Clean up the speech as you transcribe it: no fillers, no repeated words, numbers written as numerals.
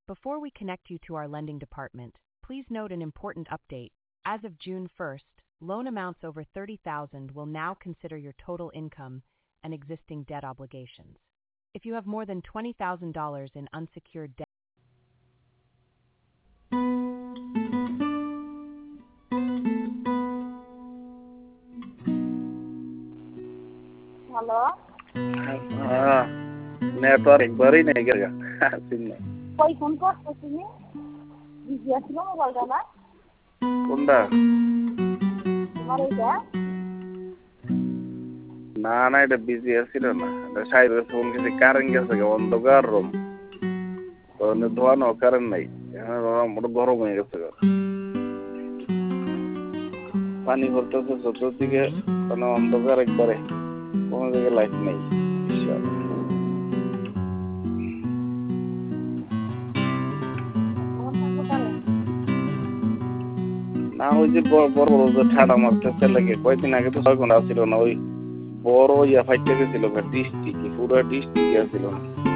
Before we connect you to our lending department, please note an important update. As of June 1st, loan amounts over $30,000 will now consider your total income and existing debt obligations. If you have more than $20,000 in unsecured debt. Hello, হ্যাঁ, network একবারই নেই গেছে signal. কই phone করছো তুমি? Busy আছিল মোবাইলটা না? কোনটা? তোমার এইটা? না না, এটা বিজি আছিল না। এটা সাইডে ফোন গেছে, কারেন্ট গেছে, অন্ধকার রুম তো ধোয়ানো কারেন্ট নাই। এখন গরম হয়ে গেছে। পানি ভরতেছে চতুর্দিকে, কোনো অন্ধকার একবারে, কোনো জায়গায় লাইট নেই। না, ওই যে বড় বড় যে ঠাডা মারতেছে লাগে, কয়েকদিন আগে তো 6 ঘন্টা ছিল না, ওই বড় ফাইটটা গেছিল, ডিস্ট্রিক্ট পুরো ডিস্ট্রিক্ট ছিল না।